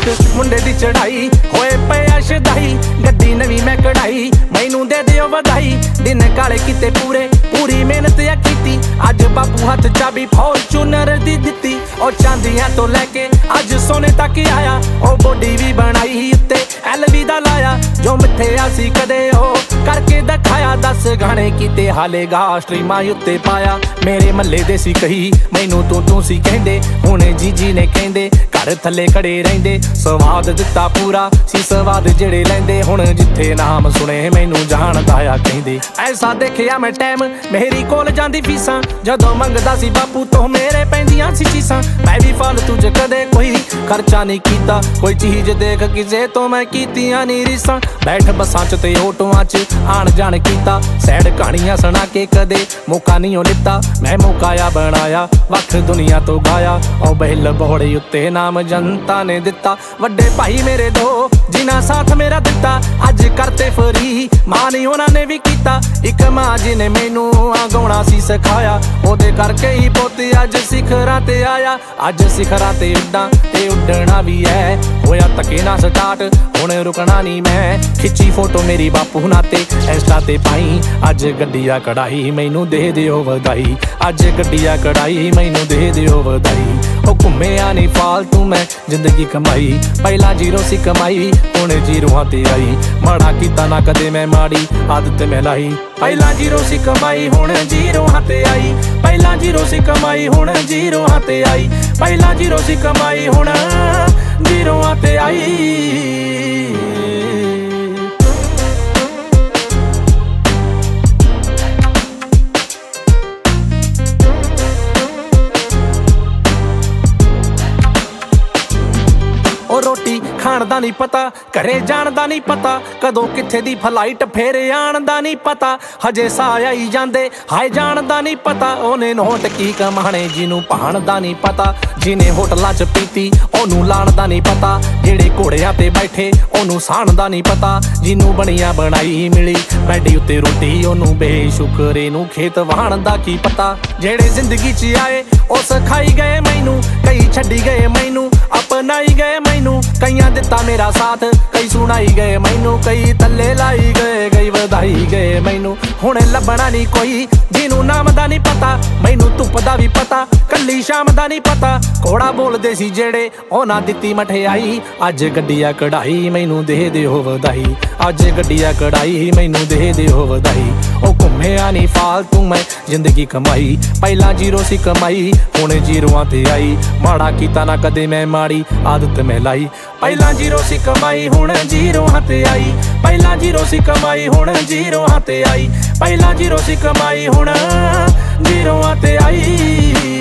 तक मुंडे दी चढ़ाई होए पे शदाई गड्डी नवी मैं कढ़ाई मैनू दे दियो बधाई दिन काले किते पूरे पूरी मेहनत या कीती अज बापू हथ चाबी फॉर्चूनर दी दित्ती और चांदियां तो लैके अज सोने तक आया ओ बॉडी भी बनाई उत्ते LV दा लाया जो मिथे आसी कदे ओ करके दिखाया 10 गाने कीते हाले गा स्ट्रीमां उत्ते पाया मेरे मल्ले दे सी कही मैनू तू सी कहंदे हुणे जी ने कहंदे घर थले खड़े रहिंदे स्वाद दिता पूरा सी स्वाद जेड़े लैंदे हुण जिथे नाम सुने मैनू जानदा आ कहंदे ऐसा देखिया मैं टाइम मेरी कोल जांदी फीसां जदों मंगदा सी बापू तो मेरे पैंदियां सी चीसां मैं भी फालतू च कदे कोई खर्चा नहीं कीता कोई चीज देख किसे तो मैं कीतियां नहीं रीसां बैठ बसां च ते ऑटोआं च आण जाण कीता सैड कहानियां सुना के कदे मौका नहीं ओ लिता मैं मौकाया बनाया वख दुनिया तो गाया ओ बहिल बहोड़े उत्ते नाम जनता ने दिता वड्डे भाई मेरे दो जिन्हां साथ मेरा दिता अज करते फरी मां नहीं उन्होंने भी कीता एक मां जिने मैनू गाउणा सी सिखाया ओदे करके ही पोते अज सिखरां ते आया अज सिखरां ते उड्डां ते उड्डना भी है होया तके ना स्टार्ट हुण रुकना नहीं मैं खिच्ची फोटो मेरी बापू नाते इंस्टा ते पाई अज गड्डिया कढ़ाई मैनू दे दियो वधाई अज गड्डिया कढ़ाई मैनू दे दियो वधाई ओ घुम्मिया नहीं फालतू मैं जिंदगी कमाई पहला जीरो सी कमाई हुण जीरोआं ते आई माड़ा कीता ना कदे मैं माड़ी आदत मैं लाई पहला जीरो सी कमाई हुण जीरोआं ते आई पहला जीरो सी कमाई हुण जीरोआं ते आई पहला जीरो सी कमाई हुण जीरोआं ते आई रोटी खाण दा नहीं पता घरे जाण दा नहीं पता कदों किथे दी फ्लाइट फेर आण दा नहीं पता हजे साह आई जांदे हाय जाण दा नहीं पता ओने नोट की कमाणे जिनू भाण दा नहीं पता जिने होटलां च पीती ओनू लाण दा नहीं पता जेड़े घोड़ियां ते बैठे ओनू साण दा नहीं पता जिनू बनिया बनाई मिली बैठी उत्ते रोटी ओनू बेशुकरे नू खेत वाहण दा की पता जेड़े जिंदगी च आए ओ सिखाई गए मैनू कई छड्डी गए मैनू अपनाई गए मैनू कईयां दिता मेरा साथ कई सुनाई गए मैनू कई तले लाई गए कई वधाई गए मैनू हुण लभना नहीं कोई जिनू नाम दा नहीं पता मैनू धुप दा भी पता कल्ली शाम दा नहीं पता घोड़ा बोलदे सी जेड़े ओना दित्ती मठियाई अज गड्डिया कढ़ाई मैनू दे दियो वधाई अज गड्डिया कढ़ाई मैनू दे दियो वधाई ओ घुम्मिया नहीं फालतू मैं जिंदगी कमाई पहला जीरो सी कमाई हुण जीरोआं ते आई माड़ा कीता ना कदे मैं माड़ी आदत मैं लाई पहला जीरो सी कमाई हुण जीरोआं ते आई पहला जीरो सी कमाई हुण जीरोआं ते आई पहला जीरो सी कमाई हुण जीरोआं ते आई।